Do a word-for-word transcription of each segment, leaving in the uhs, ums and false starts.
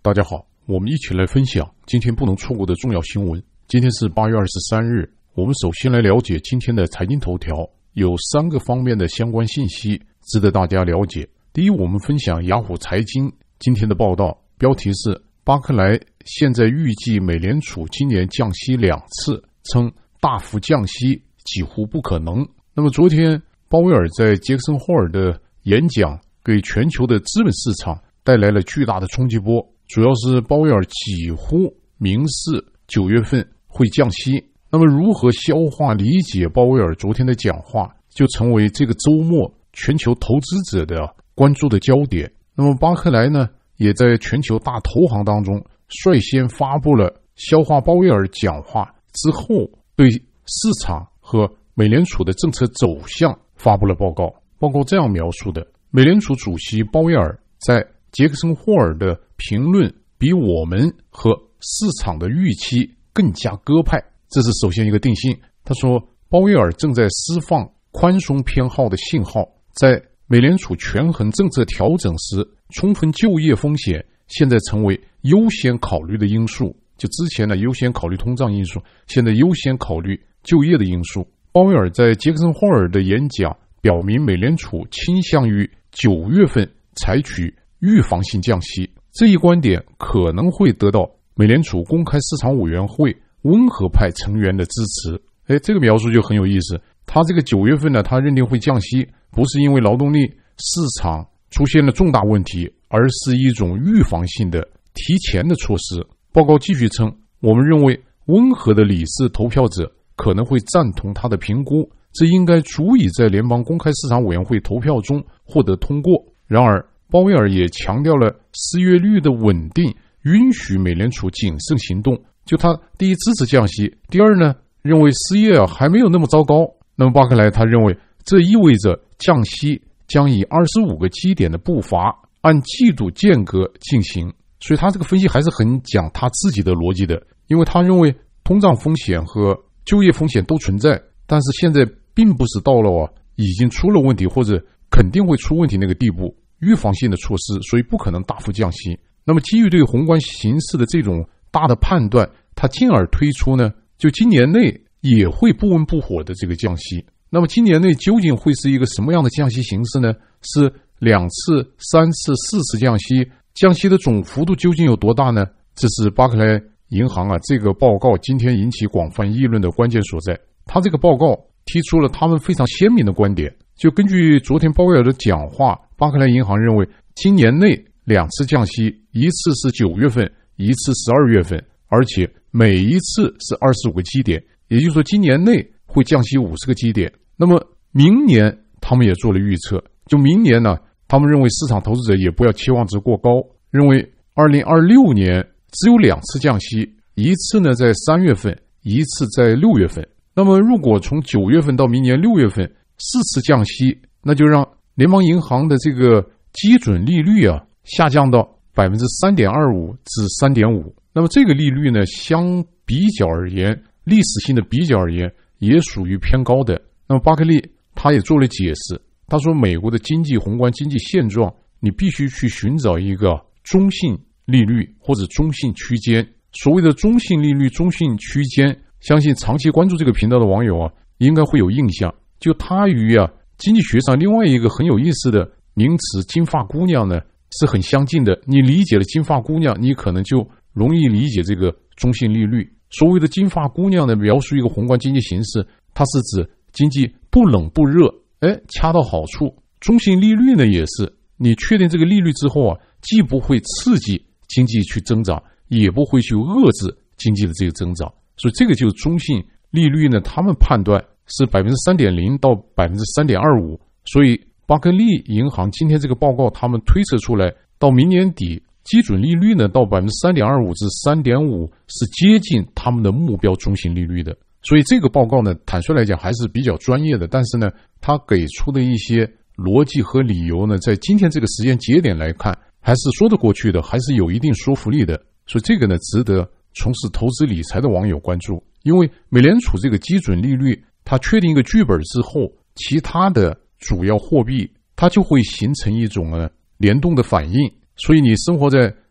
大家好，我们一起来分享今天不能错过的重要新闻。今天是八月二十三日，我们首先来了解今天的财经头条，有三个方面的相关信息值得大家了解。第一，我们分享雅虎财经今天的报道，标题是巴克莱现在预计美联储今年降息两次，称大幅降息几乎不可能。那么昨天鲍威尔在杰克森霍尔的演讲给全球的资本市场带来了巨大的冲击波，主要是鲍威尔几乎明示九月份会降息。那么如何消化理解鲍威尔昨天的讲话，就成为这个周末全球投资者的关注的焦点。那么巴克莱呢，也在全球大投行当中率先发布了消化鲍威尔讲话之后对市场和美联储的政策走向发布了报告。报告这样描述的：美联储主席鲍威尔在杰克森霍尔的评论比我们和市场的预期更加鸽派，这是首先一个定性。他说，鲍威尔正在释放宽松偏好的信号，在美联储权衡政策调整时，充分就业风险现在成为优先考虑的因素。就之前呢，优先考虑通胀因素，现在优先考虑就业的因素。鲍威尔在杰克森霍尔的演讲表明，美联储倾向于九月份采取预防性降息，这一观点可能会得到美联储公开市场委员会温和派成员的支持。哎，这个描述就很有意思。他这个九月份呢，他认定会降息，不是因为劳动力市场出现了重大问题，而是一种预防性的提前的措施。报告继续称，我们认为温和的理事投票者可能会赞同他的评估，这应该足以在联邦公开市场委员会投票中获得通过。然而鲍威尔也强调了失业率的稳定允许美联储谨慎行动。就他第一支持降息，第二呢，认为失业啊还没有那么糟糕。那么巴克莱他认为这意味着降息将以二十五个基点的步伐按季度间隔进行。所以他这个分析还是很讲他自己的逻辑的，因为他认为通胀风险和就业风险都存在，但是现在并不是到了啊已经出了问题或者肯定会出问题那个地步，预防性的措施，所以不可能大幅降息。那么基于对宏观形势的这种大的判断，他进而推出呢，就今年内也会不温不火的这个降息。那么今年内究竟会是一个什么样的降息形式呢？是两次、三次、四次降息？降息的总幅度究竟有多大呢？这是巴克莱银行啊这个报告今天引起广泛议论的关键所在。他这个报告提出了他们非常鲜明的观点，就根据昨天鲍威尔的讲话，巴克莱银行认为今年内两次降息，一次是九月份，一次十二月份，而且每一次是二十五个基点，也就是说今年内会降息五十个基点。那么明年他们也做了预测，就明年呢，他们认为市场投资者也不要期望值过高，认为二零二六年只有两次降息，一次呢在三月份，一次在六月份。那么如果从九月份到明年六月份四次降息，那就让联邦银行的这个基准利率啊下降到 百分之三点二五 至 三点五。 那么这个利率呢，相比较而言，历史性的比较而言也属于偏高的。那么巴克利他也做了解释，他说美国的经济宏观经济现状，你必须去寻找一个中性利率或者中性区间。所谓的中性利率、中性区间，相信长期关注这个频道的网友啊应该会有印象，就它与啊经济学上另外一个很有意思的名词金发姑娘呢是很相近的。你理解了金发姑娘，你可能就容易理解这个中性利率。所谓的金发姑娘呢，描述一个宏观经济形势，它是指经济不冷不热，哎，恰到好处。中性利率呢也是，你确定这个利率之后啊，既不会刺激经济去增长，也不会去遏制经济的这个增长。所以这个就是中性利率呢，他们判断是 百分之三点零 到 百分之三点二五。 所以巴克利银行今天这个报告他们推测出来，到明年底基准利率呢到 百分之三点二五 至 三点五 是接近他们的目标中性利率的。所以这个报告呢，坦率来讲还是比较专业的，但是呢他给出的一些逻辑和理由呢，在今天这个时间节点来看还是说得过去的，还是有一定说服力的。所以这个呢值得从事投资理财的网友关注。因为美联储这个基准利率它确定一个剧本之后，其他的主要货币它就会形成一种呢联动的反应。所以你生活在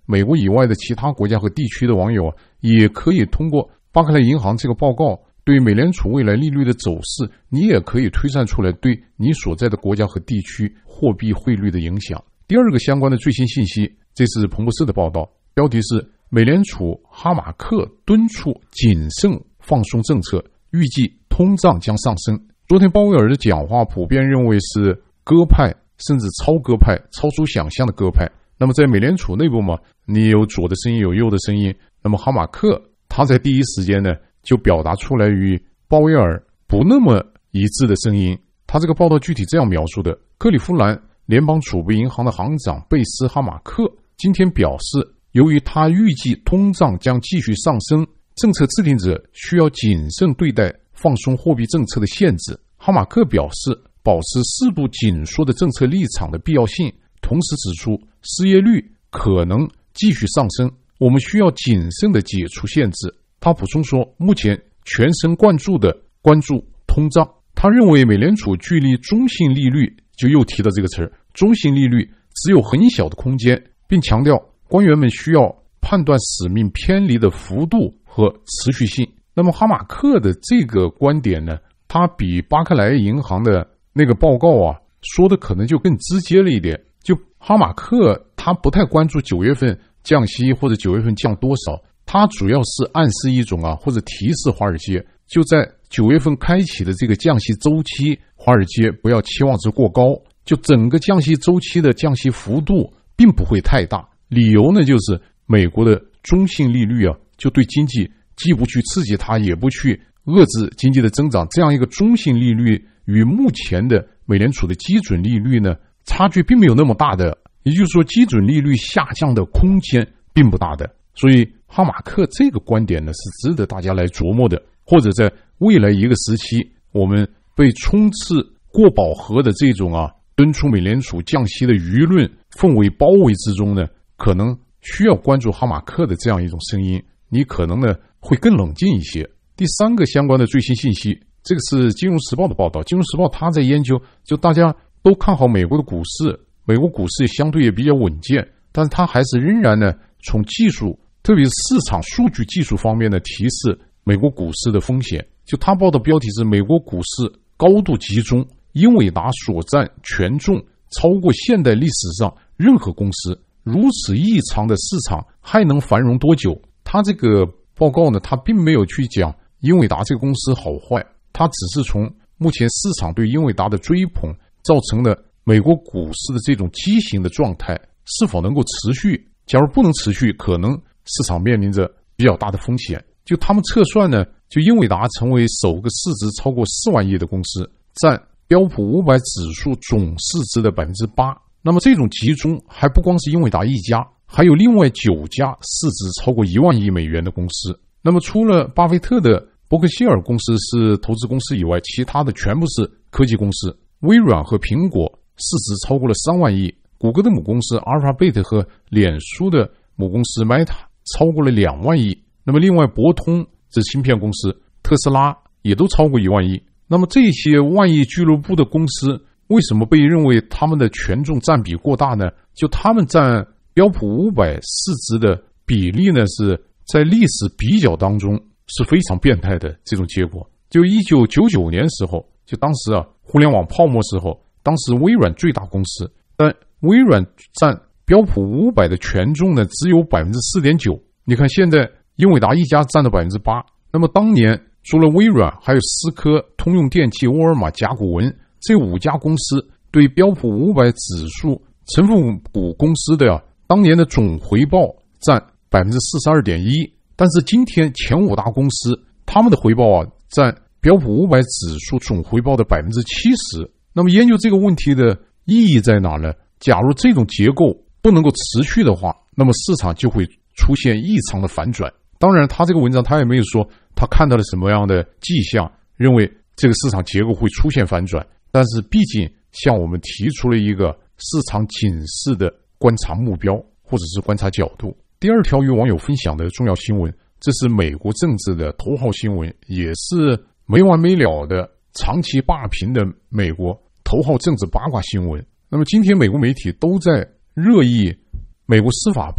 美国以外的其他国家和地区的网友啊，也可以通过巴克莱银行这个报告对美联储未来利率的走势，你也可以推算出来对你所在的国家和地区货币汇率的影响。第二个相关的最新信息，这是彭博社的报道，标题是美联储哈马克敦促谨慎放松政策，预计通胀将上升。昨天鲍威尔的讲话普遍认为是鸽派，甚至超鸽派，超出想象的鸽派。那么在美联储内部嘛，你有左的声音，有右的声音。那么哈马克他在第一时间呢，就表达出来与鲍威尔不那么一致的声音。他这个报道具体这样描述的：克利夫兰联邦储备银行的行长贝斯哈马克今天表示，由于他预计通胀将继续上升，政策制定者需要谨慎对待放松货币政策的限制。哈马克表示保持适度紧缩的政策立场的必要性，同时指出失业率可能继续上升，我们需要谨慎地解除限制。他补充说，目前全神贯注地关注通胀。他认为美联储距离中性利率，就又提到这个词儿，中性利率只有很小的空间，并强调官员们需要判断使命偏离的幅度和持续性。那么哈马克的这个观点呢，他比巴克莱银行的那个报告啊说的可能就更直接了一点。就哈马克他不太关注九月份降息或者九月份降多少，他主要是暗示一种啊，或者提示华尔街，就在九月份开启的这个降息周期，华尔街不要期望值过高，就整个降息周期的降息幅度并不会太大。理由呢，就是美国的中性利率啊，就对经济既不去刺激它，也不去遏制经济的增长，这样一个中性利率与目前的美联储的基准利率呢，差距并没有那么大的，也就是说基准利率下降的空间并不大的。所以哈马克这个观点呢，是值得大家来琢磨的。或者在未来一个时期，我们被充斥过饱和的这种啊敦促美联储降息的舆论氛围包围之中呢，可能需要关注哈马克的这样一种声音，你可能呢会更冷静一些。第三个相关的最新信息，这个是金融时报的报道。金融时报他在研究，就大家都看好美国的股市，美国股市相对也比较稳健，但是他还是仍然呢从技术，特别是市场数据技术方面的提示美国股市的风险。就他报的标题是美国股市高度集中，英伟达所占权重超过现代历史上任何公司，如此异常的市场还能繁荣多久？他这个报告呢，他并没有去讲英伟达这个公司好坏，他只是从目前市场对英伟达的追捧造成的美国股市的这种畸形的状态是否能够持续。假如不能持续，可能市场面临着比较大的风险。就他们测算呢，就英伟达成为首个市值超过四万亿的公司，占标普五百指数总市值的 百分之八。 那么这种集中还不光是英伟达一家，还有另外九家市值超过一万亿美元的公司。那么除了巴菲特的伯克希尔公司是投资公司以外，其他的全部是科技公司。微软和苹果市值超过了三万亿，谷歌的母公司阿尔法贝特和脸书的母公司 Meta 超过了两万亿。那么另外博通这芯片公司，特斯拉也都超过一万亿。那么这些万亿俱乐部的公司为什么被认为他们的权重占比过大呢？就他们占标普五百市值的比例呢，是在历史比较当中是非常变态的这种结果。就一九九九年时候，就当时啊互联网泡沫时候，当时微软最大公司，但微软占标普五百的权重呢只有 百分之四点九。 你看现在英伟达一家占到 百分之八。 那么当年除了微软，还有思科、通用电气、沃尔玛、甲骨文这五家公司对标普五百指数成分股公司的啊当年的总回报占 百分之四十二点一。 但是今天前五大公司他们的回报啊占标普五百指数总回报的 百分之七十。 那么研究这个问题的意义在哪呢？假如这种结构不能够持续的话，那么市场就会出现异常的反转。当然他这个文章他也没有说他看到了什么样的迹象认为这个市场结构会出现反转，但是毕竟向我们提出了一个市场警示的观察目标或者是观察角度。第二条与网友分享的重要新闻，这是美国政治的头号新闻，也是没完没了的长期霸屏的美国头号政治八卦新闻。那么今天美国媒体都在热议美国司法部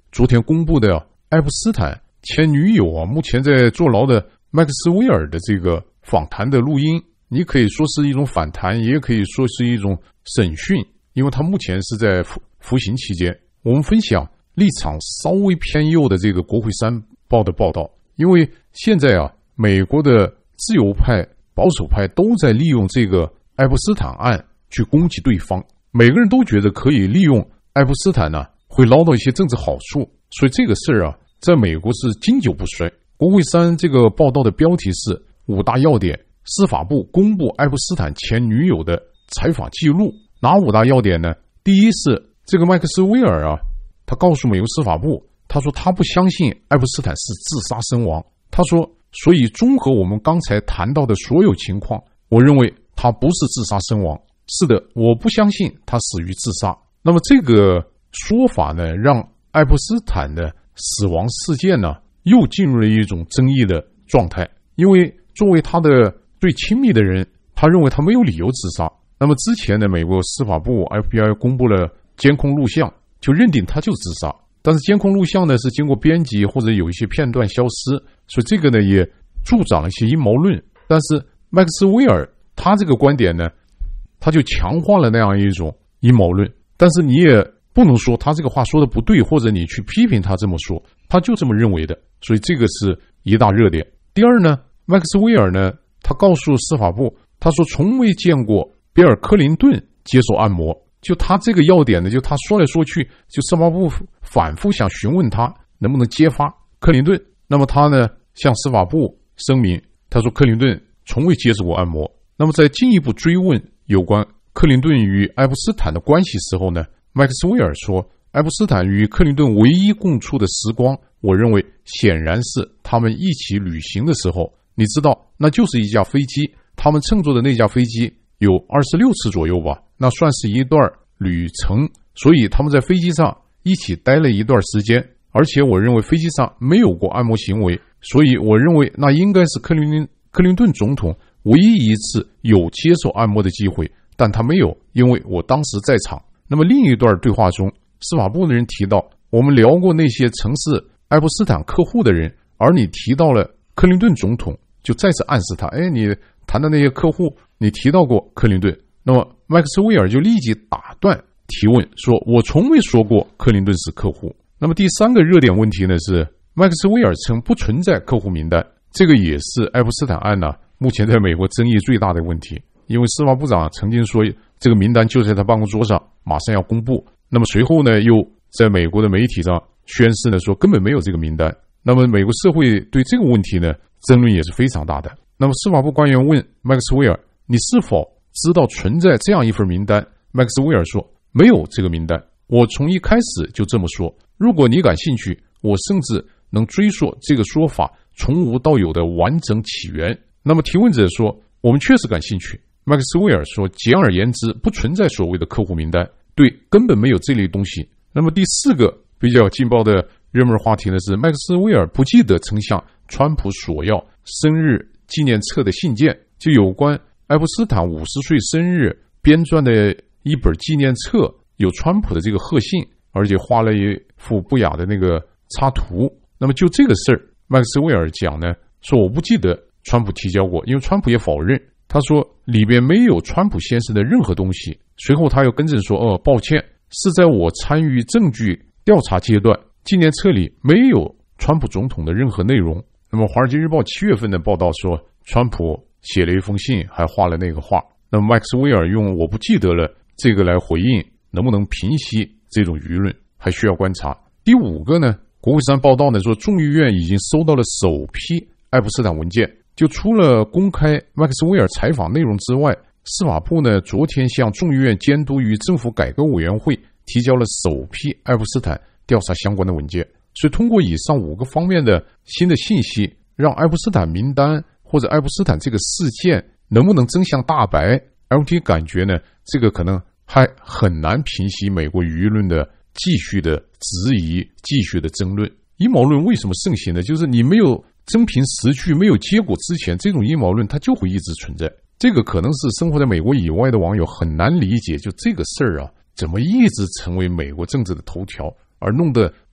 昨天公布的爱因斯坦前女友啊，目前在坐牢的麦克斯韦尔的这个访谈的录音，你可以说是一种反弹，也可以说是一种审讯，因为他目前是在服服刑期间。我们分享立场稍微偏右的这个国会山报的报道，因为现在啊，美国的自由派、保守派都在利用这个爱因斯坦案去攻击对方，每个人都觉得可以利用爱因斯坦呢、啊、会捞到一些政治好处，所以这个事儿啊，在美国是经久不衰。国会山这个报道的标题是五大要点，司法部公布爱因斯坦前女友的采访记录。哪五大要点呢？第一是这个麦克斯韦尔啊，他告诉美国司法部，他说他不相信爱因斯坦是自杀身亡。他说，所以综合我们刚才谈到的所有情况，我认为他不是自杀身亡。是的，我不相信他死于自杀。那么这个说法呢，让爱因斯坦的死亡事件呢，又进入了一种争议的状态。因为作为他的最亲密的人，他认为他没有理由自杀。那么之前呢，美国司法部 F B I 公布了监控录像，就认定他就自杀。但是监控录像呢是经过编辑或者有一些片段消失，所以这个呢也助长了一些阴谋论。但是麦克斯韦尔他这个观点呢，他就强化了那样一种阴谋论。但是你也不能说他这个话说的不对，或者你去批评他这么说，他就这么认为的。所以这个是一大热点。第二呢，麦克斯韦尔呢，他告诉司法部，他说从未见过比尔·克林顿接受按摩。就他这个要点呢，就他说来说去，就司法部反复想询问他能不能揭发克林顿。那么他呢向司法部声明，他说克林顿从未接受过按摩。那么在进一步追问有关克林顿与爱因斯坦的关系时候呢，麦克斯韦尔说，爱因斯坦与克林顿唯一共处的时光，我认为显然是他们一起旅行的时候。你知道，那就是一架飞机，他们乘坐的那架飞机有二十六次左右吧，那算是一段旅程，所以他们在飞机上一起待了一段时间。而且我认为飞机上没有过按摩行为，所以我认为那应该是克林克林顿总统唯一一次有接受按摩的机会，但他没有，因为我当时在场。那么另一段对话中，司法部的人提到，我们聊过那些曾是爱因斯坦客户的人，而你提到了克林顿总统，就再次暗示他，哎，你谈的那些客户，你提到过克林顿。那么麦克斯韦尔就立即打断提问，说我从未说过克林顿是客户。那么第三个热点问题呢，是麦克斯韦尔称不存在客户名单，这个也是爱因斯坦案呢目前在美国争议最大的问题。因为司法部长曾经说这个名单就在他办公桌上，马上要公布。那么随后呢，又在美国的媒体上宣示呢，说根本没有这个名单。那么美国社会对这个问题呢，争论也是非常大的。那么司法部官员问麦克斯韦尔，你是否知道存在这样一份名单？麦克斯韦尔说，没有这个名单，我从一开始就这么说。如果你感兴趣，我甚至能追溯这个说法从无到有的完整起源。那么提问者说，我们确实感兴趣。麦克斯韦尔说，简而言之，不存在所谓的客户名单，对，根本没有这类东西。那么第四个比较劲爆的热门话题呢，是麦克斯韦尔不记得曾向川普索要生日纪念册的信件，就有关爱因斯坦五十岁生日编撰的一本纪念册，有川普的这个贺信，而且画了一幅不雅的那个插图。那么就这个事儿，麦克斯韦尔讲呢，说我不记得川普提交过，因为川普也否认。他说里边没有川普先生的任何东西。随后他又更正说，哦，抱歉，是在我参与证据调查阶段，纪念册里没有川普总统的任何内容。那么华尔街日报七月份的报道说，川普写了一封信，还画了那个画。那么麦克斯韦尔用我不记得了这个来回应，能不能平息这种舆论，还需要观察。第五个呢，国会山报道呢说，众议院已经收到了首批爱因斯坦文件。就除了公开麦克斯韦尔采访内容之外，司法部呢昨天向众议院监督与政府改革委员会提交了首批爱因斯坦调查相关的文件。所以通过以上五个方面的新的信息，让爱因斯坦名单或者爱因斯坦这个事件能不能真相大白， L T 感觉呢，这个可能还很难平息美国舆论的继续的质疑，继续的争论。阴谋论为什么盛行呢？就是你没有真凭实据，没有结果之前，这种阴谋论它就会一直存在。这个可能是生活在美国以外的网友很难理解，就这个事儿啊，怎么一直成为美国政治的头条，而弄得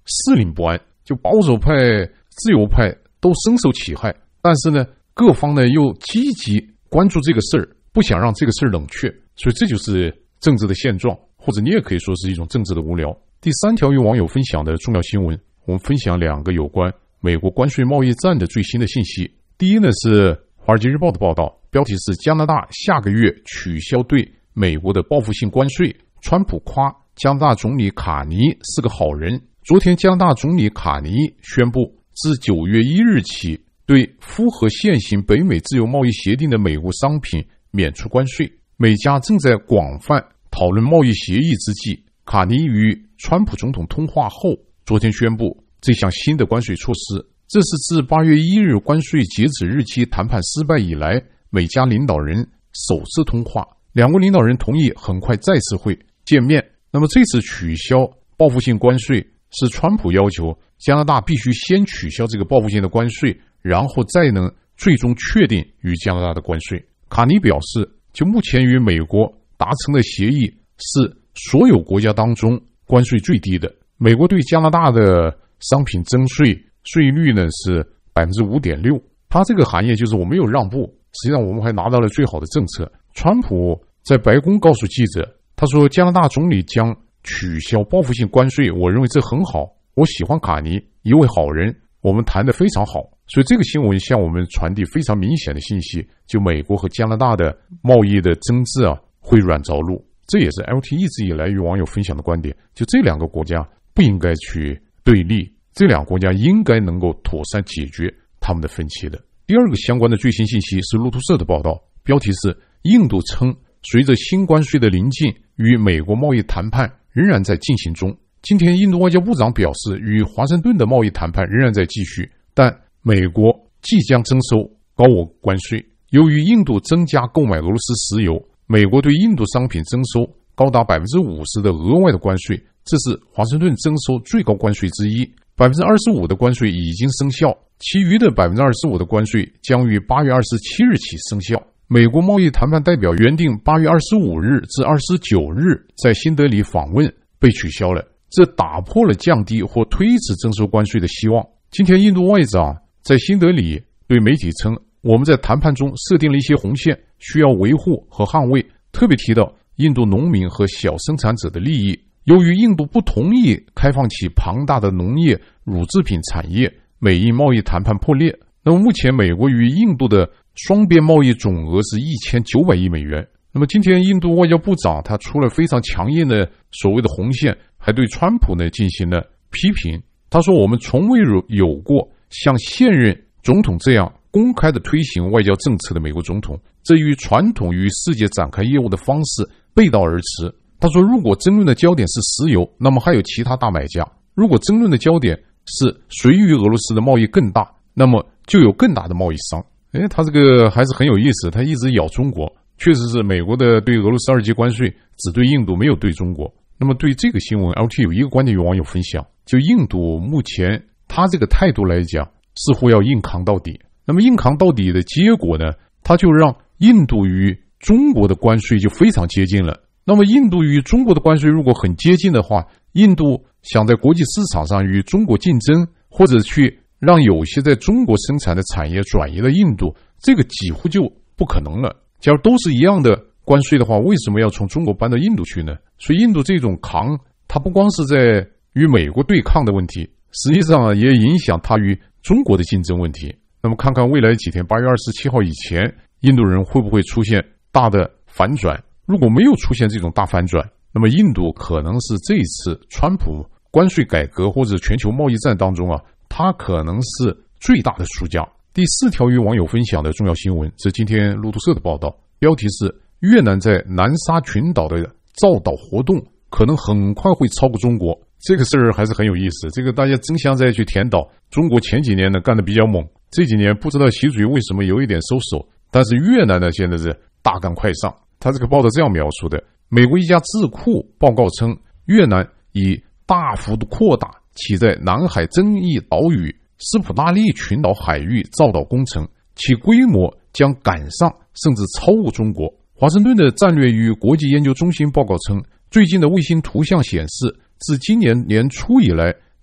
四邻不安，就保守派、自由派都深受其害。但是呢，各方呢又积极关注这个事儿，不想让这个事儿冷却，所以这就是政治的现状，或者你也可以说是一种政治的无聊。第三条与网友分享的重要新闻，我们分享两个有关美国关税贸易战的最新的信息。第一呢是《华尔街日报》的报道，标题是加拿大下个月取消对美国的报复性关税，川普夸加拿大总理卡尼是个好人。昨天加拿大总理卡尼宣布，自九月一日起对符合现行北美自由贸易协定的美国商品免除关税。美加正在广泛讨论贸易协议之际，卡尼与川普总统通话后，昨天宣布这项新的关税措施。这是自八月一日关税截止日期谈判失败以来，美加领导人首次通话。两国领导人同意很快再次会见面。那么这次取消报复性关税是川普要求加拿大必须先取消这个报复性的关税，然后再能最终确定与加拿大的关税。卡尼表示，就目前与美国达成的协议是所有国家当中关税最低的。美国对加拿大的商品征税税率呢是 百分之五点六， 它这个含义就是我没有让步，实际上我们还拿到了最好的政策。川普在白宫告诉记者，他说加拿大总理将取消报复性关税，我认为这很好，我喜欢卡尼，一位好人，我们谈得非常好。所以这个新闻向我们传递非常明显的信息，就美国和加拿大的贸易的争执啊会软着陆。这也是 L T 一直以来与网友分享的观点，就这两个国家不应该去对立，这两个国家应该能够妥善解决他们的分歧的。第二个相关的最新信息是路透社的报道，标题是印度称随着新关税的临近，与美国贸易谈判仍然在进行中。今天印度外交部长表示，与华盛顿的贸易谈判仍然在继续，但美国即将征收高额关税。由于印度增加购买俄罗斯石油，美国对印度商品征收高达 百分之五十 的额外的关税，这是华盛顿征收最高关税之一。 百分之二十五 的关税已经生效，其余的 百分之二十五 的关税将于八月二十七日起生效。美国贸易谈判代表原定八月二十五日至二十九日在新德里访问被取消了，这打破了降低或推迟征收关税的希望。今天印度外长在新德里对媒体称，我们在谈判中设定了一些红线，需要维护和捍卫，特别提到印度农民和小生产者的利益。由于印度不同意开放其庞大的农业乳制品产业，美印贸易谈判破裂。那么目前美国与印度的双边贸易总额是一千九百亿美元。那么今天印度外交部长他出了非常强硬的所谓的红线，还对川普呢进行了批评。他说，我们从未有过像现任总统这样公开的推行外交政策的美国总统，这与传统与世界展开业务的方式背道而驰。他说，如果争论的焦点是石油，那么还有其他大买家；如果争论的焦点是谁与俄罗斯的贸易更大，那么就有更大的贸易商。诶，他这个还是很有意思，他一直咬中国，确实是美国的对俄罗斯二级关税只对印度，没有对中国。那么对这个新闻 L T 有一个观点与网友分享，就印度目前他这个态度来讲，似乎要硬扛到底。那么硬扛到底的结果呢，他就让印度与中国的关税就非常接近了。那么印度与中国的关税如果很接近的话，印度想在国际市场上与中国竞争，或者去让有些在中国生产的产业转移到印度，这个几乎就不可能了。假如都是一样的关税的话，为什么要从中国搬到印度去呢？所以印度这种扛，它不光是在与美国对抗的问题，实际上也影响它与中国的竞争问题。那么看看未来几天，八月二十七号以前，印度人会不会出现大的反转？如果没有出现这种大反转，那么印度可能是这一次川普关税改革或者全球贸易战当中啊，它可能是最大的输家。第四条与网友分享的重要新闻是今天路透社的报道，标题是越南在南沙群岛的造岛活动可能很快会超过中国。这个事儿还是很有意思，这个大家争相再去填岛。中国前几年呢干得比较猛，这几年不知道习主席为什么有一点收手，但是越南呢现在是大干快上。他这个报道这样描述的，美国一家智库报告称，越南已大幅度扩大其在南海争议岛屿斯普纳利群岛海域造岛工程，其规模将赶上甚至超过中国。华盛顿的战略与国际研究中心报告称，最近的卫星图像显示，自今年年初以来，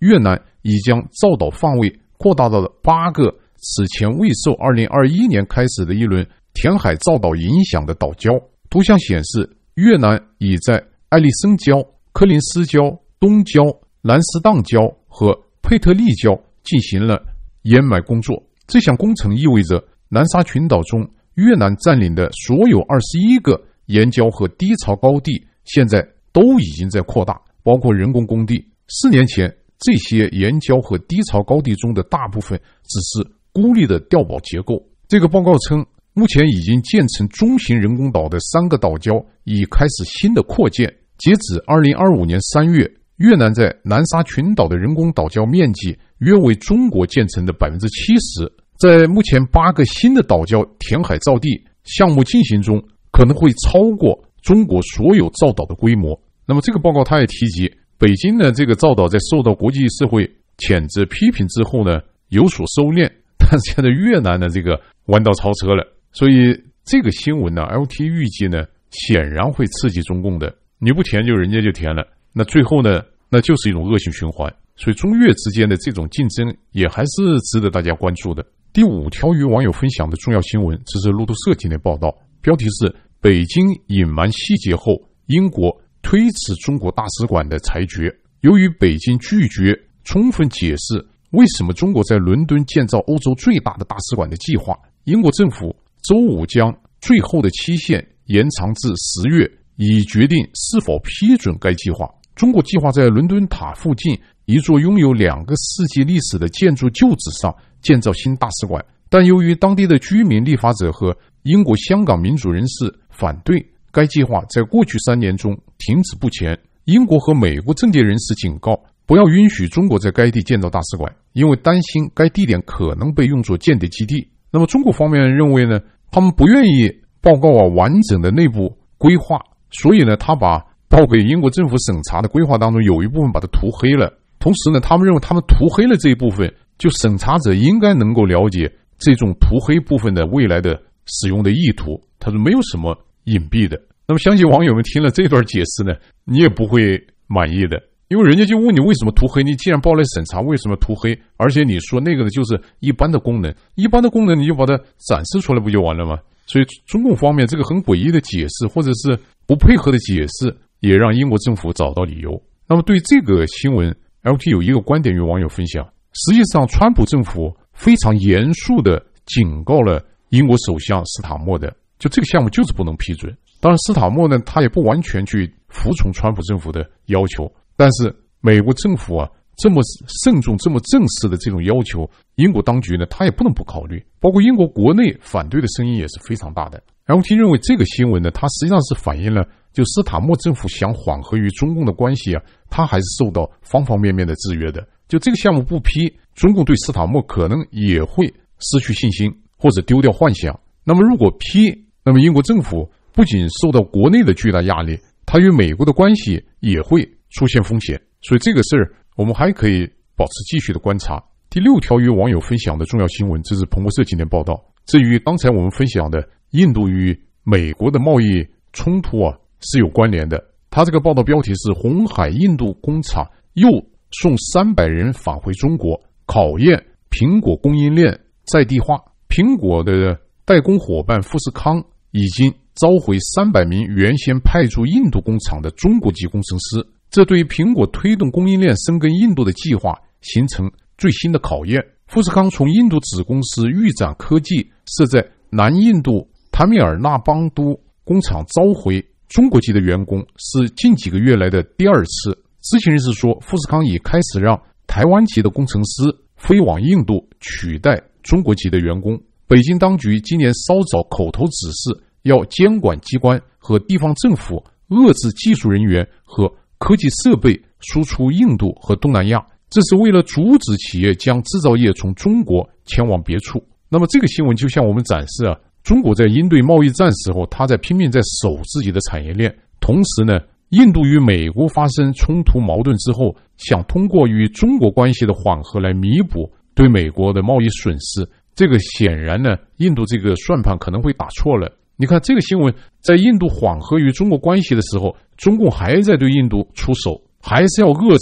越南已将造岛范围扩大到了八个此前未受二零二一年开始的一轮填海造岛影响的岛礁。图像显示，越南已在艾利森礁、科林斯礁、东礁、兰斯当礁和佩特利礁进行了掩埋工作。这项工程意味着南沙群岛中越南占领的所有二十一个岩礁和低潮高地现在都已经在扩大，包括人工工地。四年前，这些岩礁和低潮高地中的大部分只是孤立的碉堡结构。这个报告称，目前已经建成中型人工岛的三个岛礁已开始新的扩建。截止二零二五年三月，越南在南沙群岛的人工岛礁面积约为中国建成的 百分之七十。在目前八个新的岛礁填海造地项目进行中，可能会超过中国所有造岛的规模。那么这个报告他也提及，北京的这个造岛在受到国际社会谴责批评之后呢有所收敛，但是现在越南的这个弯道超车了。所以这个新闻呢 L T 预计呢显然会刺激中共的，你不填就人家就填了，那最后呢那就是一种恶性循环。所以中越之间的这种竞争也还是值得大家关注的。第五条与网友分享的重要新闻，这是路透社今天报道，标题是北京隐瞒细节后，英国推迟中国大使馆的裁决。由于北京拒绝充分解释为什么中国在伦敦建造欧洲最大的大使馆的计划，英国政府周五将最后的期限延长至十月，以决定是否批准该计划。中国计划在伦敦塔附近一座拥有两个世纪历史的建筑旧址上建造新大使馆，但由于当地的居民、立法者和英国香港民主人士反对，该计划在过去三年中停止不前。英国和美国政界人士警告，不要允许中国在该地建造大使馆，因为担心该地点可能被用作间谍基地。那么中国方面认为呢，他们不愿意报告啊完整的内部规划，所以呢，他把报给英国政府审查的规划当中有一部分把它涂黑了。同时呢，他们认为他们涂黑了这一部分，就审查者应该能够了解这种涂黑部分的未来的使用的意图，他说没有什么隐蔽的。那么相信网友们听了这段解释呢，你也不会满意的，因为人家就问你为什么涂黑，你既然报来审查，为什么涂黑？而且你说那个呢就是一般的功能，一般的功能你就把它展示出来不就完了吗？所以中共方面这个很诡异的解释或者是不配合的解释，也让英国政府找到理由。那么对这个新闻 L T 有一个观点与网友分享，实际上川普政府非常严肃地警告了英国首相斯塔默的，就这个项目就是不能批准。当然斯塔默呢他也不完全去服从川普政府的要求，但是美国政府啊这么慎重这么正式的这种要求，英国当局呢他也不能不考虑，包括英国国内反对的声音也是非常大的。L T 认为这个新闻呢它实际上是反映了就斯塔默政府想缓和与中共的关系啊，它还是受到方方面面的制约的。就这个项目不批，中共对斯塔默可能也会失去信心或者丢掉幻想。那么如果批，那么英国政府不仅受到国内的巨大压力，它与美国的关系也会出现风险。所以这个事儿我们还可以保持继续的观察。第六条与网友分享的重要新闻，这是彭博社今天报道，这与刚才我们分享的印度与美国的贸易冲突啊是有关联的。它这个报道标题是红海印度工厂又送三百人返回中国，考验苹果供应链在地化。苹果的代工伙伴富士康已经召回三百名原先派驻印度工厂的中国籍工程师，这对于苹果推动供应链深耕印度的计划形成最新的考验。富士康从印度子公司预展科技设在南印度塔米尔纳邦都工厂召回中国籍的员工是近几个月来的第二次。知情人士说，富士康已开始让台湾籍的工程师飞往印度取代中国籍的员工。北京当局今年稍早口头指示，要监管机关和地方政府遏制技术人员和科技设备输出印度和东南亚，这是为了阻止企业将制造业从中国前往别处。那么这个新闻就向我们展示啊，中国在应对贸易战时候，他在拼命在守自己的产业链，同时呢，印度与美国发生冲突矛盾之后，想通过与中国关系的缓和来弥补对美国的贸易损失。这个显然呢，印度这个算盘可能会打错了。你看这个新闻，在印度缓和与中国关系的时候，中共还在对印度出手，还是要遏制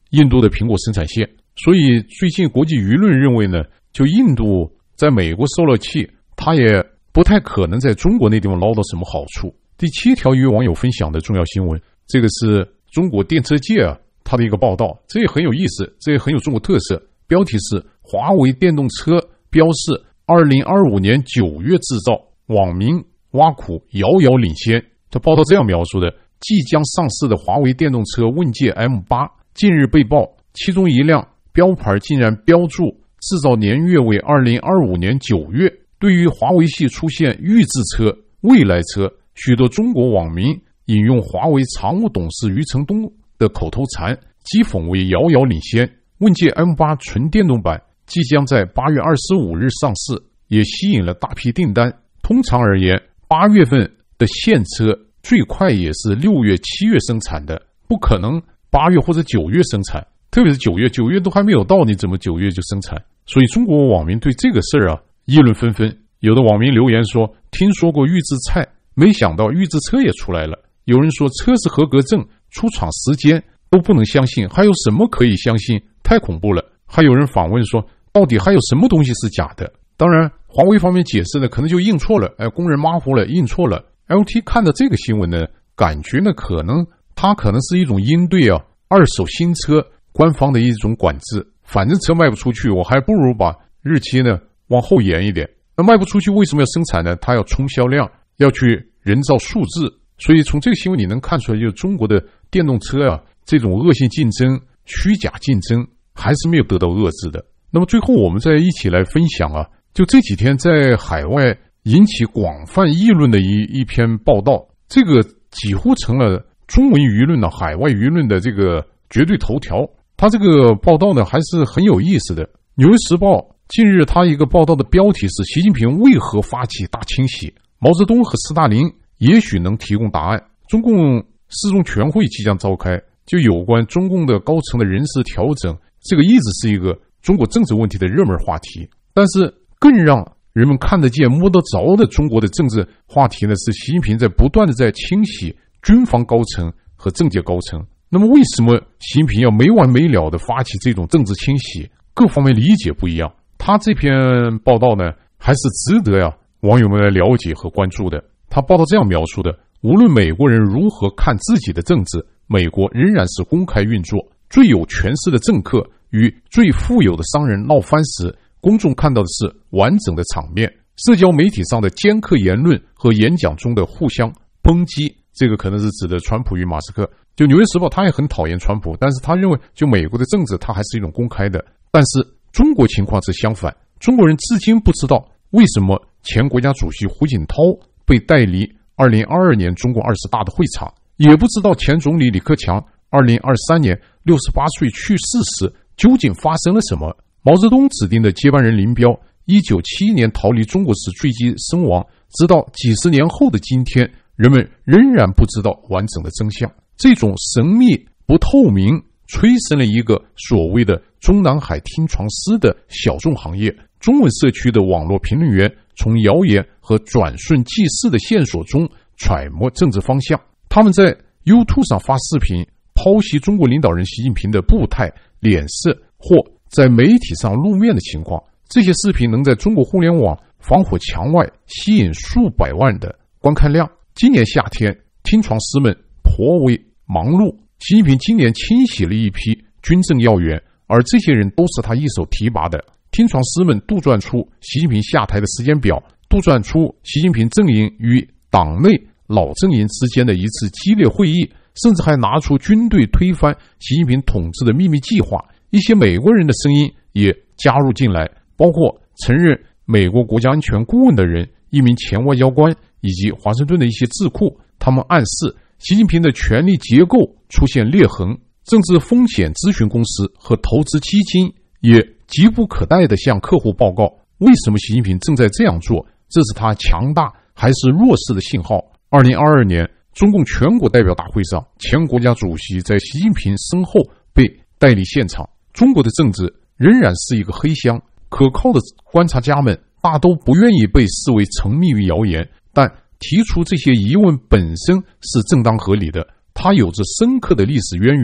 印度的苹果生产线。所以最近国际舆论认为呢，就印度在美国受了气，他也不太可能在中国那地方捞到什么好处。第七条与网友分享的重要新闻，这个是中国电车界啊它的一个报道，这也很有意思，这也很有中国特色。标题是华为电动车标示二零二五年九月制造，网民挖苦遥遥领先。他报道这样描述的：即将上市的华为电动车问界 M 八 近日被曝，其中一辆标牌竟然标注制造年月为二零二五年九月。对于华为系出现预制车、未来车，许多中国网民引用华为常务董事余承东的口头禅，讥讽为遥遥领先。问界 M 八 纯电动版即将在八月二十五日上市，也吸引了大批订单。通常而言，八月份的现车最快也是六月、七月生产的，不可能八月或者九月生产。特别是九月，九月都还没有到，你怎么九月就生产？所以中国网民对这个事儿啊议论纷纷。有的网民留言说，听说过预制菜，没想到预制车也出来了。有人说车是合格证，出厂时间都不能相信，还有什么可以相信？太恐怖了。还有人反问说，到底还有什么东西是假的？当然华为方面解释呢，可能就印错了，哎，工人马虎了，印错了。 L T 看到这个新闻呢，感觉呢可能它可能是一种应对啊二手新车官方的一种管制，反正车卖不出去，我还不如把日期呢往后延一点。那卖不出去为什么要生产呢？它要冲销量，要去人造数字。所以从这个新闻你能看出来，就是中国的电动车啊这种恶性竞争、虚假竞争还是没有得到遏制的。那么最后我们再一起来分享啊，就这几天在海外引起广泛议论的一一篇报道，这个几乎成了中文舆论的、海外舆论的这个绝对头条。它这个报道呢还是很有意思的。《纽约时报》近日它一个报道的标题是习近平为何发起大清洗，毛泽东和斯大林也许能提供答案。中共四中全会即将召开，就有关中共的高层的人事调整，这个一直是一个中国政治问题的热门话题。但是更让人们看得见摸得着的中国的政治话题呢，是习近平在不断的在清洗军方高层和政界高层。那么为什么习近平要没完没了的发起这种政治清洗？各方面理解不一样。他这篇报道呢还是值得呀网友们来了解和关注的。他报道这样描述的：无论美国人如何看自己的政治，美国仍然是公开运作，最有权势的政客与最富有的商人闹翻时，公众看到的是完整的场面。社交媒体上的尖刻言论和演讲中的互相抨击，这个可能是指的川普与马斯克。就《纽约时报》他也很讨厌川普，但是他认为就美国的政治它还是一种公开的。但是中国情况是相反，中国人至今不知道为什么前国家主席胡锦涛被带离二零二二年中共二十大的会场，也不知道前总理李克强二零二三年六十八岁去世时究竟发生了什么。毛泽东指定的接班人林彪一九七一年逃离中国时坠机身亡，直到几十年后的今天，人们仍然不知道完整的真相。这种神秘不透明催生了一个所谓的中南海听传师的小众行业。中文社区的网络评论员从谣言和转瞬即逝的线索中揣摩政治方向，他们在 YouTube 上发视频剖析中国领导人习近平的步态、脸色或在媒体上露面的情况。这些视频能在中国互联网防火墙外吸引数百万的观看量。今年夏天，听传师们颇为忙碌，习近平今年清洗了一批军政要员，而这些人都是他一手提拔的。听传师们杜撰出习近平下台的时间表，杜撰出习近平阵营与党内老阵营之间的一次激烈会议，甚至还拿出军队推翻习近平统治的秘密计划。一些美国人的声音也加入进来，包括承认美国国家安全顾问的人、一名前外交官以及华盛顿的一些智库。他们暗示习近平的权力结构出现裂痕，政治风险咨询公司和投资基金也急不可待地向客户报告，为什么习近平正在这样做？这是他强大还是弱势的信号？二零二二年，中共全国代表大会上，前国家主席在习近平身后被带离现场。中国的政治仍然是一个黑箱，可靠的观察家们大都不愿意被视为沉迷于谣言，但提出这些疑问本身是正当合理的，它有着深刻的历史渊源。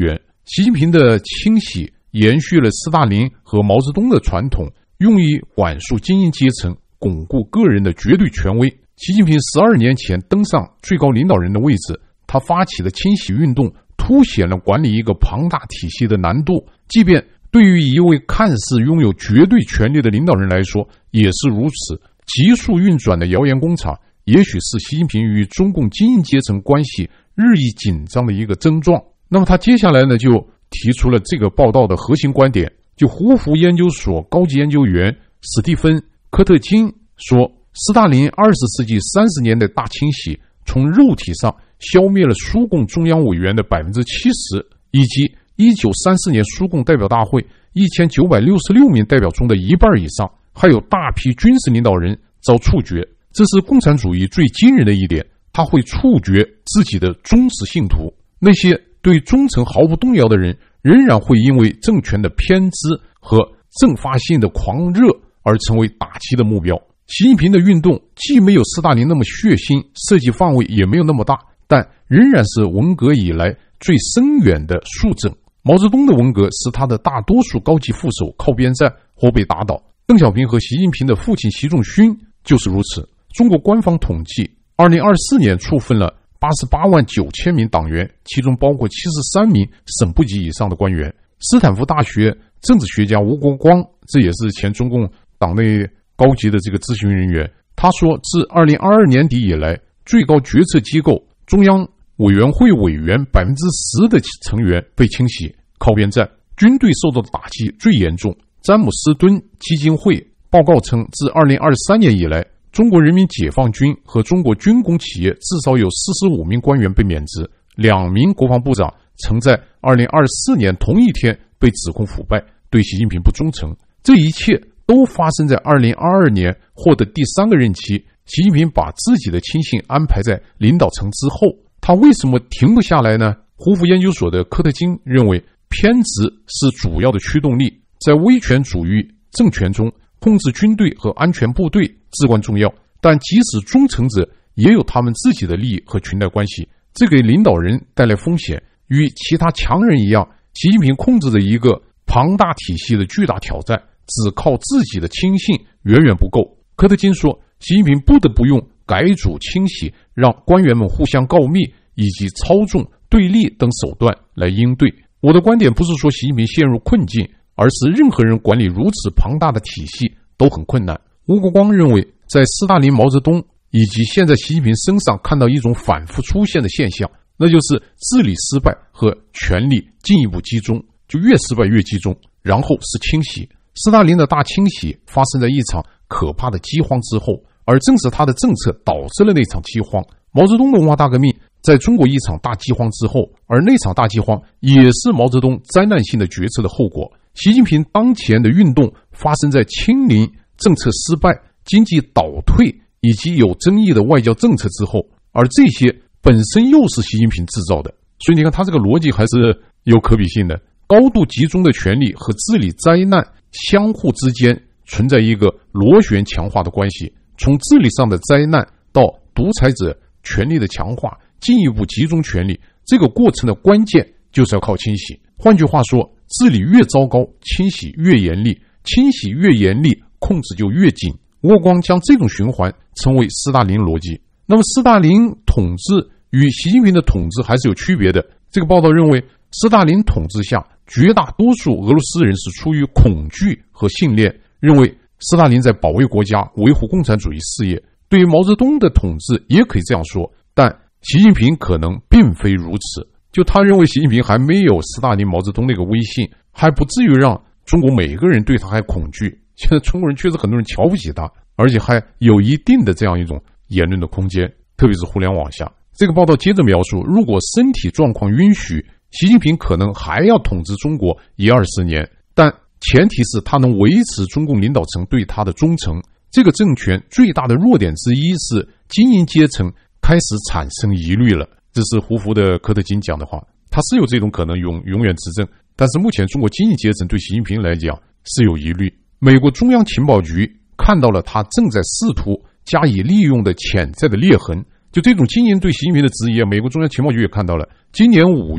习近平的清洗延续了斯大林和毛泽东的传统，用以管束精英阶层，巩固个人的绝对权威。习近平十二年前登上最高领导人的位置，他发起的清洗运动凸显了管理一个庞大体系的难度，即便对于一位看似拥有绝对权力的领导人来说也是如此。急速运转的谣言工厂也许是习近平与中共精英阶层关系日益紧张的一个症状。那么他接下来呢，就提出了这个报道的核心观点。就胡佛研究所高级研究员史蒂芬·科特金说，斯大林二十世纪三十年代大清洗从肉体上消灭了苏共中央委员的 百分之七十， 以及一九三四年苏共代表大会一千九百六十六名代表中的一半以上，还有大批军事领导人遭处决。这是共产主义最惊人的一点，他会处决自己的忠实信徒。那些对忠诚毫不动摇的人，仍然会因为政权的偏执和阵发性的狂热而成为打击的目标。习近平的运动既没有斯大林那么血腥，涉及范围也没有那么大，但仍然是文革以来最深远的肃正。毛泽东的文革使他的大多数高级副手靠边站或被打倒，邓小平和习近平的父亲习仲勋就是如此。中国官方统计，二零二四年处分了八十八万九千名党员，其中包括七十三名省部级以上的官员。斯坦福大学政治学家吴国光，这也是前中共党内高级的这个咨询人员，他说，自二零二二年底以来，最高决策机构中央委员会委员 百分之十 的成员被清洗靠边站，军队受到的打击最严重。詹姆斯敦基金会报告称，自二零二三年以来，中国人民解放军和中国军工企业至少有四十五名官员被免职，两名国防部长曾在二零二四年同一天被指控腐败，对习近平不忠诚。这一切都发生在二零二二年获得第三个任期，习近平把自己的亲信安排在领导层之后。他为什么停不下来呢？胡佛研究所的科特金认为，偏执是主要的驱动力。在威权主义政权中，控制军队和安全部队至关重要，但即使忠诚者也有他们自己的利益和裙带关系，这给领导人带来风险。与其他强人一样，习近平控制着一个庞大体系的巨大挑战，只靠自己的亲信远远不够。科特金说，习近平不得不用改组清洗，让官员们互相告密，以及操纵、对立等手段来应对。我的观点不是说习近平陷入困境，而是任何人管理如此庞大的体系都很困难。吴国光认为，在斯大林、毛泽东以及现在习近平身上看到一种反复出现的现象，那就是治理失败和权力进一步集中，就越失败越集中，然后是清洗。斯大林的大清洗发生在一场可怕的饥荒之后，而正是他的政策导致了那场饥荒。毛泽东的文化大革命在中国一场大饥荒之后，而那场大饥荒也是毛泽东灾难性的决策的后果。习近平当前的运动发生在清零、政策失败、经济倒退以及有争议的外交政策之后，而这些本身又是习近平制造的。所以你看，他这个逻辑还是有可比性的。高度集中的权力和治理灾难相互之间存在一个螺旋强化的关系，从治理上的灾难到独裁者权力的强化，进一步集中权力，这个过程的关键就是要靠清洗。换句话说，治理越糟糕，清洗越严厉，清洗越严厉，控制就越紧。吴国光将这种循环称为斯大林逻辑。那么斯大林统治与习近平的统治还是有区别的。这个报道认为，斯大林统治下绝大多数俄罗斯人是出于恐惧和信念，认为斯大林在保卫国家，维护共产主义事业。对于毛泽东的统治也可以这样说，但习近平可能并非如此。就他认为习近平还没有斯大林、毛泽东那个威信，还不至于让中国每个人对他还恐惧。现在中国人确实很多人瞧不起他，而且还有一定的这样一种言论的空间，特别是互联网下。这个报道接着描述，如果身体状况允许，习近平可能还要统治中国一二十年，但前提是他能维持中共领导层对他的忠诚。这个政权最大的弱点之一是精英阶层开始产生疑虑了，这是胡佛的科特金讲的话。他是有这种可能永永远执政，但是目前中国精英阶层对习近平来讲是有疑虑。美国中央情报局看到了他正在试图加以利用的潜在的裂痕，就这种精英对习近平的质疑，美国中央情报局也看到了。今年五月，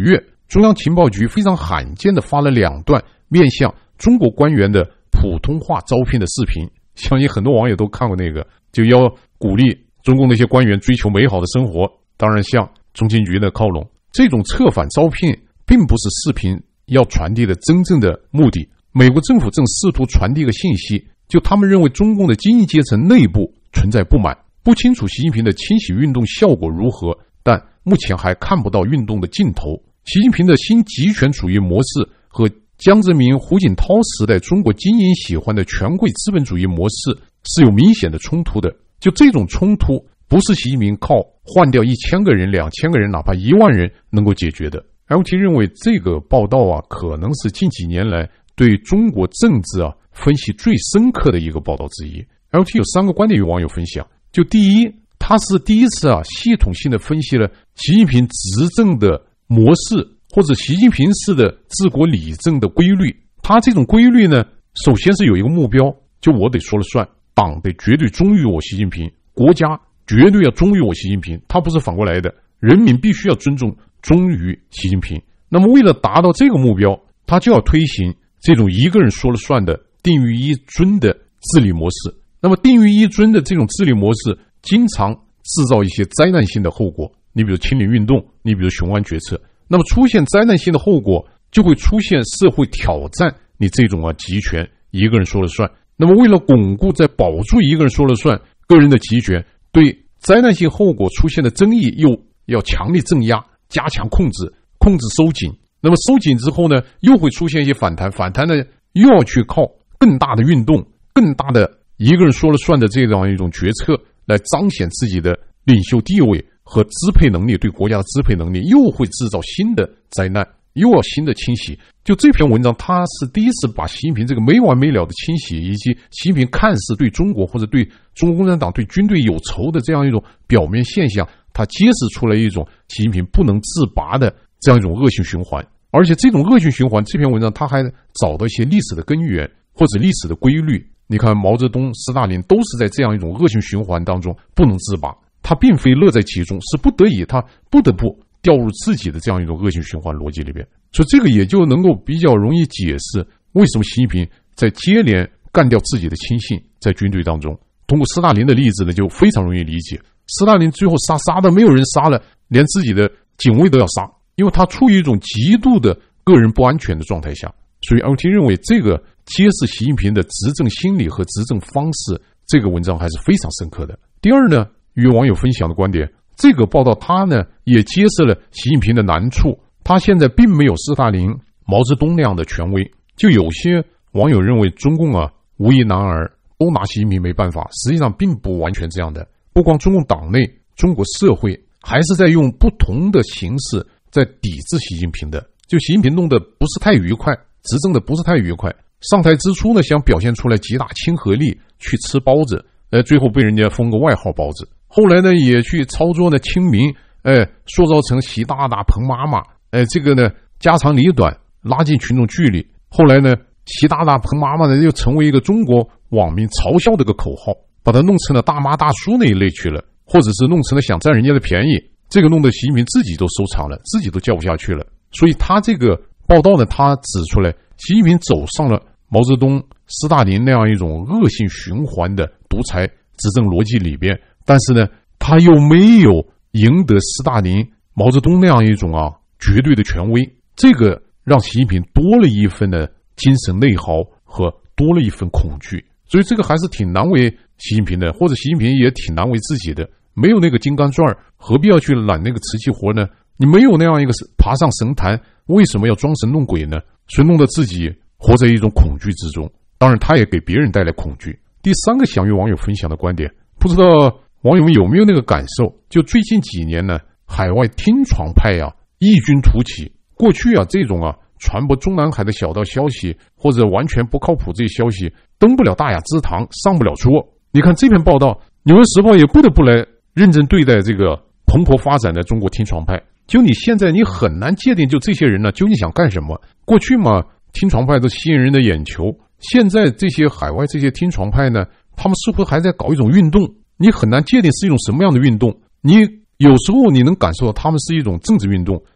中央情报局非常罕见的发了两段面向中国官员的普通话招聘的视频，相信很多网友都看过那个，就要鼓励中共那些官员追求美好的生活，当然向中情局的靠拢。这种策反招聘并不是视频要传递的真正的目的。美国政府正试图传递一个信息，就他们认为中共的精英阶层内部存在不满，不清楚习近平的清洗运动效果如何，但目前还看不到运动的尽头。习近平的新极权主义模式和江泽民、胡锦涛时代中国精英喜欢的权贵资本主义模式是有明显的冲突的。就这种冲突不是习近平靠换掉一千个人、两千个人，哪怕一万人能够解决的。L T 认为这个报道啊，可能是近几年来对中国政治啊分析最深刻的一个报道之一。L T 有三个观点与网友分享。就第一，他是第一次啊系统性的分析了习近平执政的模式，或者习近平式的治国理政的规律。他这种规律呢，首先是有一个目标，就我得说了算，党得绝对忠于我习近平，国家绝对要忠于我习近平，他不是反过来的，人民必须要尊重忠于习近平。那么为了达到这个目标，他就要推行这种一个人说了算的定于一尊的治理模式。那么定于一尊的这种治理模式经常制造一些灾难性的后果，你比如清零运动，你比如雄安决策。那么出现灾难性的后果，就会出现社会挑战你这种啊集权一个人说了算。那么为了巩固再保住一个人说了算个人的集权，对灾难性后果出现的争议又要强力镇压，加强控制，控制收紧。那么收紧之后呢，又会出现一些反弹，反弹呢又要去靠更大的运动，更大的一个人说了算的这样一种决策来彰显自己的领袖地位和支配能力，对国家的支配能力，又会制造新的灾难，又要新的清洗。就这篇文章，他是第一次把习近平这个没完没了的清洗，以及习近平看似对中国或者对中国共产党、对军队有仇的这样一种表面现象，他揭示出来一种习近平不能自拔的这样一种恶性循环。而且这种恶性循环，这篇文章他还找到一些历史的根源或者历史的规律。你看毛泽东、斯大林都是在这样一种恶性循环当中不能自拔，他并非乐在其中，是不得已，他不得不掉入自己的这样一种恶性循环逻辑里边。所以这个也就能够比较容易解释为什么习近平在接连干掉自己的亲信在军队当中。通过斯大林的例子呢，就非常容易理解。斯大林最后杀杀的没有人杀了，连自己的警卫都要杀，因为他处于一种极度的个人不安全的状态下。所以 L T 认为这个揭示习近平的执政心理和执政方式，这个文章还是非常深刻的。第二呢，与网友分享的观点，这个报道他呢也揭示了习近平的难处，他现在并没有斯大林、毛泽东那样的权威。就有些网友认为中共啊无一男儿，都拿习近平没办法，实际上并不完全这样的。不光中共党内，中国社会还是在用不同的形式在抵制习近平的。就习近平弄得不是太愉快，执政的不是太愉快，上台之初呢想表现出来极大亲和力，去吃包子，呃，最后被人家封个外号包子。后来呢也去操作呢亲民，哎，塑造成习大大、彭妈妈，哎，这个呢家长里短，拉近群众距离。后来呢习大大、彭妈妈呢又成为一个中国网民嘲笑的一个口号，把它弄成了大妈大叔那一类去了，或者是弄成了想占人家的便宜，这个弄得习近平自己都收场了，自己都叫不下去了。所以他这个报道呢，他指出来习近平走上了毛泽东、斯大林那样一种恶性循环的独裁执政逻辑里边，但是呢他又没有赢得斯大林、毛泽东那样一种啊绝对的权威，这个让习近平多了一份的精神内耗和多了一份恐惧。所以这个还是挺难为习近平的，或者习近平也挺难为自己的。没有那个金刚钻，何必要去揽那个瓷器活呢？你没有那样一个爬上神坛，为什么要装神弄鬼呢？所以弄得自己活在一种恐惧之中，当然他也给别人带来恐惧。第三个想与网友分享的观点，不知道网友们有没有那个感受，就最近几年呢，海外听床派啊异军突起。过去啊这种啊传播中南海的小道消息或者完全不靠谱这些消息登不了大雅之堂，上不了桌。你看这篇报道，纽约时报也不得不来认真对待这个蓬勃发展的中国听床派。就你现在你很难界定就这些人呢究竟想干什么。过去嘛听床派都吸引人的眼球，现在这些海外这些听床派呢，他们似乎还在搞一种运动，你很难界定是一种什么样的运动。你有时候你能感受到他们是一种政治运动，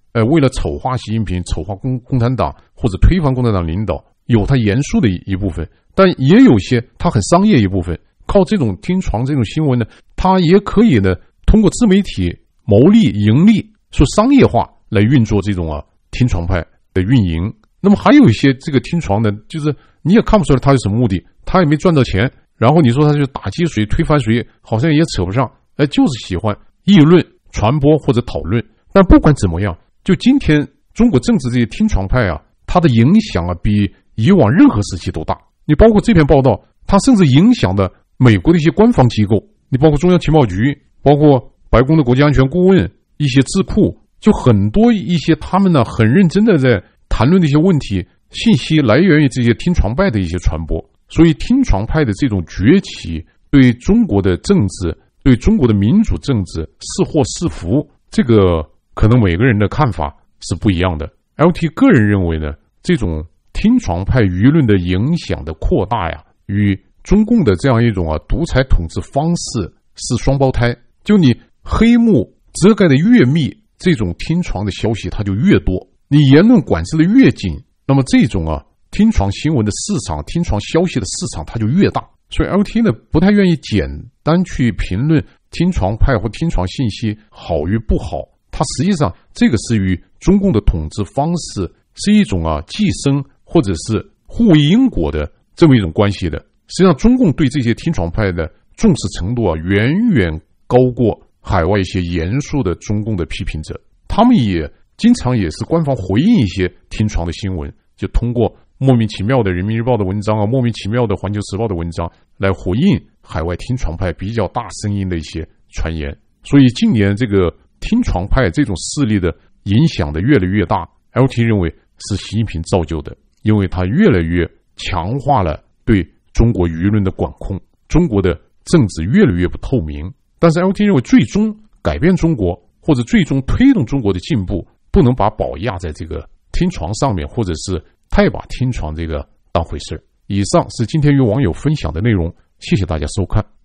呃，为了丑化习近平、丑化共共产党或者推翻共产党领导，有他严肃的一部分，但也有些他很商业一部分。靠这种听传这种新闻呢，他也可以呢通过自媒体牟利盈利，说商业化来运作这种啊听传派的运营。那么还有一些这个听传呢，就是你也看不出来他有什么目的，他也没赚到钱，然后你说他就打击谁、推翻谁，好像也扯不上，哎，就是喜欢议论、传播或者讨论。但不管怎么样，就今天中国政治这些听传派啊，它的影响啊比以往任何时期都大。你包括这篇报道，它甚至影响的美国的一些官方机构，你包括中央情报局，包括白宫的国家安全顾问，一些智库，就很多一些他们呢很认真的在谈论的一些问题，信息来源于这些听传派的一些传播。所以听传派的这种崛起，对中国的政治，对中国的民主政治是祸是福，这个可能每个人的看法是不一样的。 L T 个人认为呢，这种听传派舆论的影响的扩大呀，与中共的这样一种啊独裁统治方式是双胞胎。就你黑幕遮盖的越密，这种听传的消息它就越多，你言论管制的越紧，那么这种啊听传新闻的市场、听传消息的市场它就越大。所以 L T 呢不太愿意简单去评论听传派或听传信息好与不好，它实际上这个是与中共的统治方式是一种啊寄生或者是互为因果的这么一种关系的。实际上中共对这些听传派的重视程度啊，远远高过海外一些严肃的中共的批评者。他们也经常也是官方回应一些听传的新闻，就通过莫名其妙的人民日报的文章啊，莫名其妙的环球时报的文章来回应海外听传派比较大声音的一些传言。所以近年这个听传派这种势力的影响的越来越大， L T 认为是习近平造就的，因为他越来越强化了对中国舆论的管控，中国的政治越来越不透明。但是 L T 认为最终改变中国或者最终推动中国的进步，不能把宝压在这个听传上面，或者是太把听传这个当回事。以上是今天与网友分享的内容，谢谢大家收看。